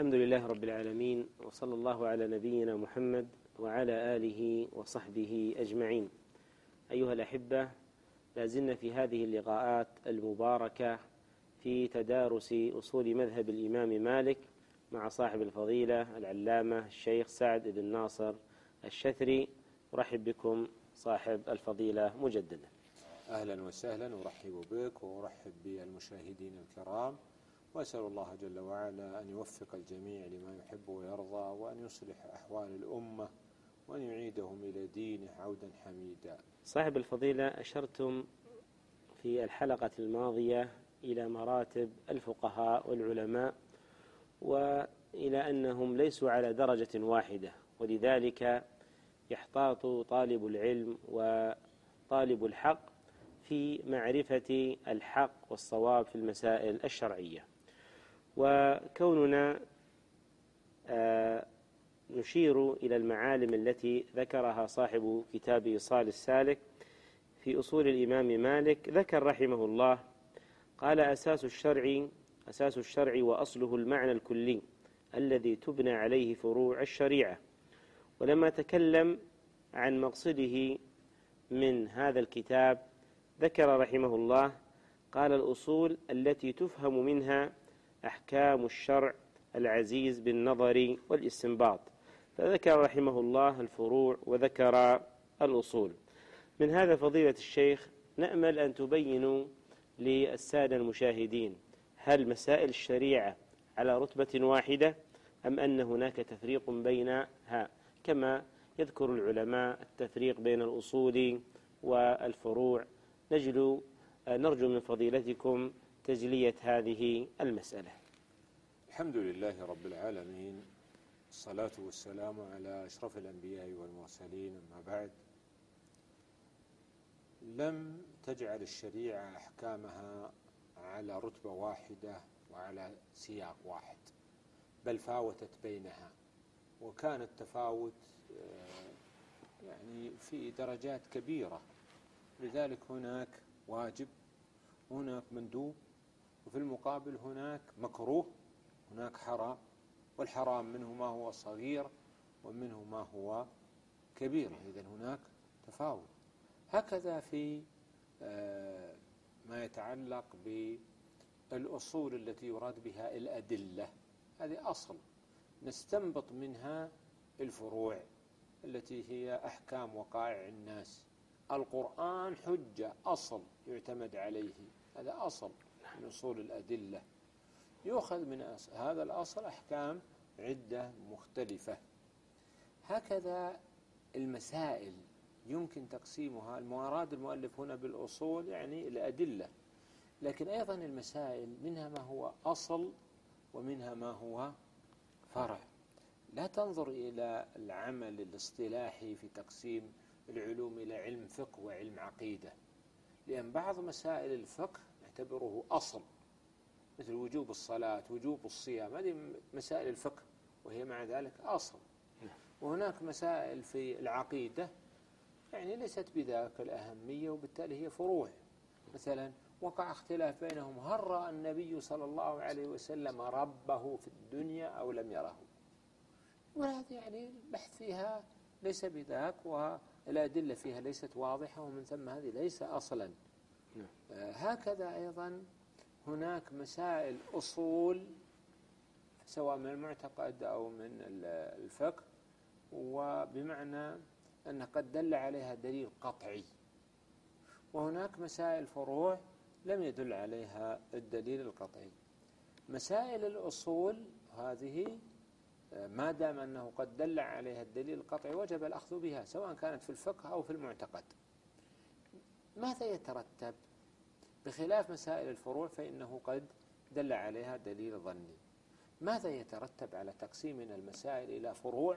الحمد لله رب العالمين، وصلى الله على نبينا محمد وعلى آله وصحبه أجمعين. أيها الأحبة، لازلنا في هذه اللقاءات المباركة في تدارس أصول مذهب الإمام مالك مع صاحب الفضيلة العلامة الشيخ سعد بن ناصر الشثري. أرحب بكم صاحب الفضيلة مجددا. أهلا وسهلا، أرحب بك وأرحب بالمشاهدين الكرام، وأسأل الله جل وعلا أن يوفق الجميع لما يحب ويرضى، وأن يصلح أحوال الأمة، وأن يعيدهم إلى دينه عودا حميدا. صاحب الفضيلة، أشرتم في الحلقة الماضية إلى مراتب الفقهاء والعلماء، وإلى أنهم ليسوا على درجة واحدة، ولذلك يحتاط طالب العلم وطالب الحق في معرفة الحق والصواب في المسائل الشرعية. وكوننا نشير إلى المعالم التي ذكرها صاحب كتاب إيصال السالك في أصول الإمام مالك، ذكر رحمه الله قال: أساس الشرع وأصله المعنى الكلي الذي تبنى عليه فروع الشريعة. ولما تكلم عن مقصده من هذا الكتاب ذكر رحمه الله قال: الأصول التي تفهم منها أحكام الشرع العزيز بالنظر والاستنباط. فذكر رحمه الله الفروع وذكر الأصول. من هذا فضيلة الشيخ نأمل أن تبينوا للسادة المشاهدين، هل مسائل الشريعة على رتبة واحدة أم أن هناك تفريق بينها، كما يذكر العلماء التفريق بين الأصول والفروع؟ نرجو من فضيلتكم تجلية هذه المسألة. الحمد لله رب العالمين، الصلاة والسلام على أشرف الأنبياء والمرسلين، أما بعد. لم تجعل الشريعة أحكامها على رتبة واحدة وعلى سياق واحد، بل فاوتت بينها، وكان التفاوت يعني في درجات كبيرة. لذلك هناك واجب، هناك مندوب، وفي المقابل هناك مكروه، هناك حرام، والحرام منه ما هو صغير ومنه ما هو كبير. إذن هناك تفاوت. هكذا في ما يتعلق بالأصول التي يراد بها الأدلة، هذه أصل نستنبط منها الفروع التي هي أحكام وقائع الناس. القرآن حجة، أصل يعتمد عليه، هذا أصل من أصول الأدلة. يؤخذ من هذا الأصل أحكام عدة مختلفة. هكذا المسائل يمكن تقسيمها. المراد المؤلف هنا بالأصول يعني الأدلة، لكن أيضا المسائل منها ما هو أصل ومنها ما هو فرع. لا تنظر إلى العمل الاصطلاحي في تقسيم العلوم إلى علم فقه وعلم عقيدة، لأن بعض مسائل الفقه نعتبره أصل، مثل وجوب الصلاة، وجوب الصيام، هذه مسائل الفقه وهي مع ذلك أصل. وهناك مسائل في العقيدة يعني ليست بذاك الأهمية، وبالتالي هي فروع. مثلا وقع اختلاف بينهم: هل رأى النبي صلى الله عليه وسلم ربه في الدنيا أو لم يره؟ وهذا يعني البحث فيها ليس بذاك، والأدلة فيها ليست واضحة، ومن ثم هذه ليس أصلا. هكذا أيضا هناك مسائل أصول سواء من المعتقد أو من الفقه، وبمعنى أن قد دل عليها دليل قطعي. وهناك مسائل فروع لم يدل عليها الدليل القطعي. مسائل الأصول هذه ما دام أنه قد دل عليها الدليل القطعي وجب الأخذ بها، سواء كانت في الفقه أو في المعتقد. ماذا يترتب؟ بخلاف مسائل الفروع فإنه قد دل عليها دليل ظني. ماذا يترتب على تقسيمنا المسائل إلى فروع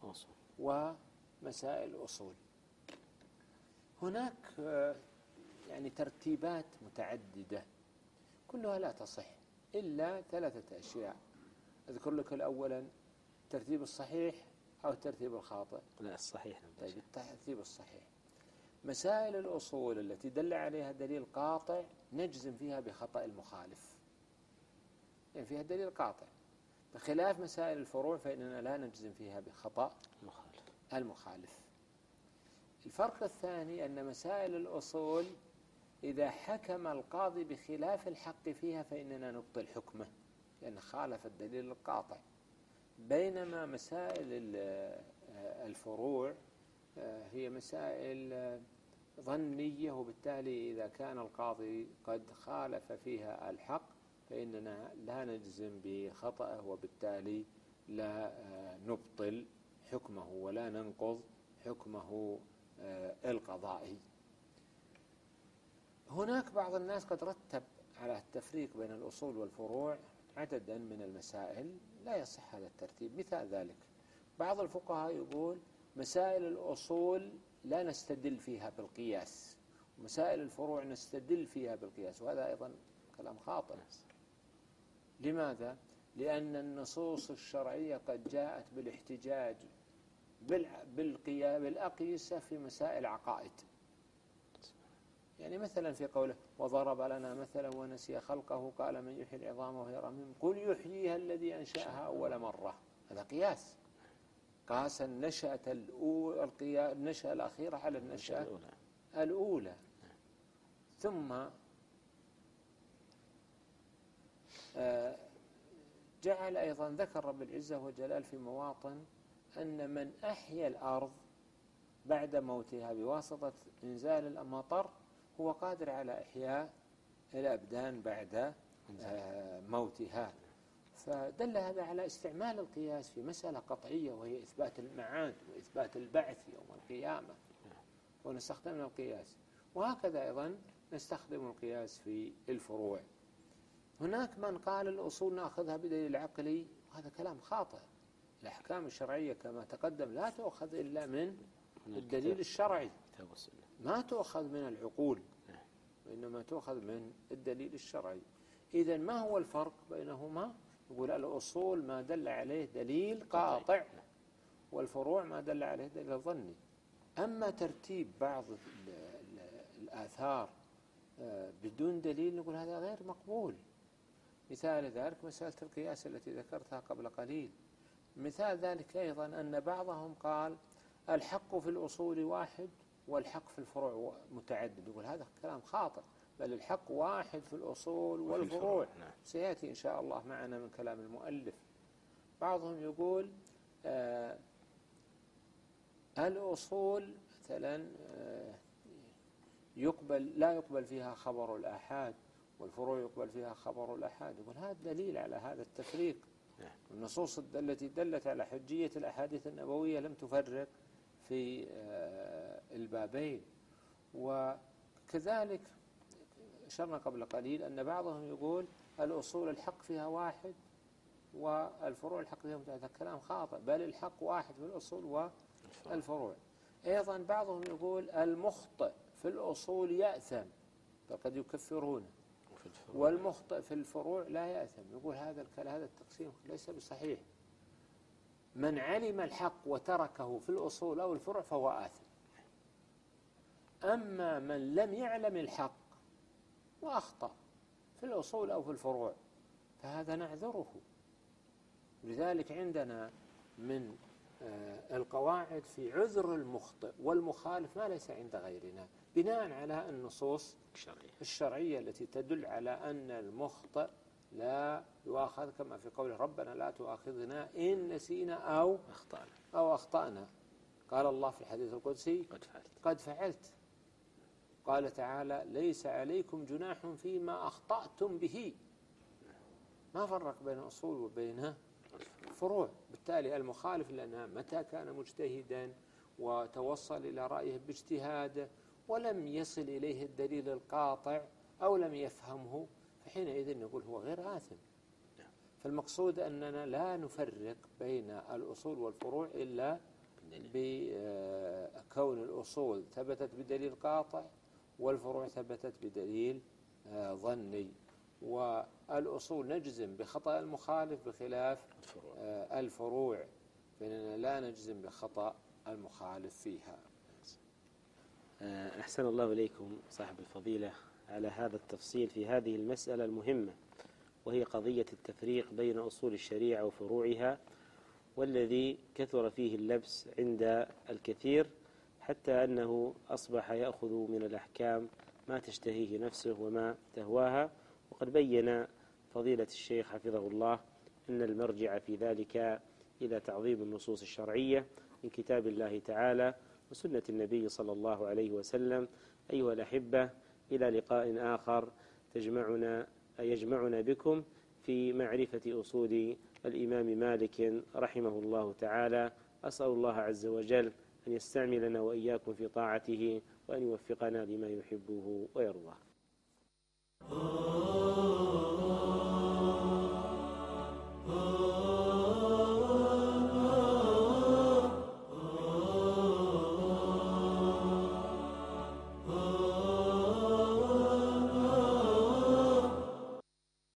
ومسائل أصول؟ هناك يعني ترتيبات متعددة كلها لا تصح إلا 3 أشياء. أذكر لك الأولا الترتيب الصحيح أو الترتيب الخاطئ؟ لا، الصحيح. طيب، الترتيب الصحيح. مسائل الأصول التي دل عليها دليل قاطع نجزم فيها بخطأ المخالف، يعني فيها دليل قاطع. بخلاف مسائل الفروع فإننا لا نجزم فيها بخطأ المخالف. الفرق الثاني أن مسائل الأصول إذا حكم القاضي بخلاف الحق فيها فإننا نبطل حكمه لأن خالف الدليل القاطع، بينما مسائل الفروع هي مسائل ظنية، وبالتالي إذا كان القاضي قد خالف فيها الحق فإننا لا نجزم بخطأه، وبالتالي لا نبطل حكمه ولا ننقض حكمه القضائي. هناك بعض الناس قد رتب على التفريق بين الأصول والفروع عددا من المسائل، لا يصح هذا الترتيب. مثال ذلك بعض الفقهاء يقول مسائل الأصول لا نستدل فيها بالقياس، ومسائل الفروع نستدل فيها بالقياس، وهذا أيضا كلام خاطئ. لماذا؟ لأن النصوص الشرعية قد جاءت بالاحتجاج بالأقيسة في مسائل عقائد. يعني مثلا في قوله وضرب لنا مثلا ونسي خلقه قال من يحيي العظام وهي رميم قل يحييها الذي أنشأها أول مرة، هذا قياس. قاس النشأة الأخيرة على النشأة الأولى. ثم جعل أيضا ذكر رب العزة وجلال في مواطن أن من أحيا الأرض بعد موتها بواسطة إنزال المطر هو قادر على إحياء الأبدان بعد موتها. فدل هذا على استعمال القياس في مسألة قطعية وهي إثبات المعاد وإثبات البعث يوم القيامة، ونستخدم القياس. وهكذا أيضا نستخدم القياس في الفروع. هناك من قال الأصول نأخذها بدليل عقلي، وهذا كلام خاطئ. الأحكام الشرعية كما تقدم لا تؤخذ إلا من الدليل الشرعي، ما تؤخذ من العقول، وإنما تؤخذ من الدليل الشرعي. إذن ما هو الفرق بينهما؟ يقول الأصول ما دل عليه دليل قاطع، والفروع ما دل عليه دليل ظني. أما ترتيب بعض الآثار بدون دليل نقول هذا غير مقبول. مثال ذلك مسألة القياس التي ذكرتها قبل قليل. مثال ذلك أيضا أن بعضهم قال الحق في الأصول واحد والحق في الفروع متعدد. يقول هذا كلام خاطئ، بل الحق واحد في الأصول والفروع. سيأتي إن شاء الله معنا من كلام المؤلف. بعضهم يقول الأصول مثلا لا يقبل فيها خبر الآحاد، والفروع يقبل فيها خبر الآحاد. يقول هذا دليل على هذا التفريق. النصوص التي دلت على حجية الأحاديث النبوية لم تفرق في البابين. وكذلك أشرنا قبل قليل أن بعضهم يقول الأصول الحق فيها واحد والفروع الحق فيها متعدد. كلام خاطئ، بل الحق واحد في الأصول والفروع. أيضا بعضهم يقول المخطئ في الأصول يأثم، فقد يكفرونه، والمخطئ في الفروع لا يأثم. يقول هذا التقسيم ليس بصحيح. من علم الحق وتركه في الأصول أو الفروع فهو آثم. أما من لم يعلم الحق وأخطأ في الأصول أو في الفروع فهذا نعذره. لذلك عندنا من القواعد في عذر المخطئ والمخالف ما ليس عند غيرنا، بناء على النصوص الشرعية التي تدل على أن المخطئ لا يؤاخذ، كما في قوله ربنا لا تؤاخذنا إن نسينا أو أخطأنا. قال الله في الحديث القدسي قد فعلت. قال تعالى ليس عليكم جناح فيما أخطأتم به. ما فرق بين أصول وبين فروع. بالتالي المخالف لنا متى كان مجتهدا وتوصل إلى رأيه باجتهاده ولم يصل إليه الدليل القاطع أو لم يفهمه فحينئذ نقول هو غير آثم. فالمقصود أننا لا نفرق بين الأصول والفروع إلا بكون الأصول ثبتت بدليل قاطع والفروع ثبتت بدليل ظني. والأصول نجزم بخطأ المخالف بخلاف الفروع، فإننا لا نجزم بخطأ المخالف فيها. أحسن الله إليكم صاحب الفضيلة على هذا التفصيل في هذه المسألة المهمة، وهي قضية التفريق بين أصول الشريعة وفروعها، والذي كثر فيه اللبس عند الكثير حتى أنه أصبح يأخذ من الأحكام ما تشتهيه نفسه وما تهواها. وقد بين فضيلة الشيخ حفظه الله أن المرجع في ذلك إلى تعظيم النصوص الشرعية من كتاب الله تعالى وسنة النبي صلى الله عليه وسلم. أيها الأحبة، إلى لقاء آخر يجمعنا بكم في معرفة أصول الإمام مالك رحمه الله تعالى. أسأل الله عز وجل أن يستعملنا وإياكم في طاعته وأن يوفقنا لما يحبه ويرضاه.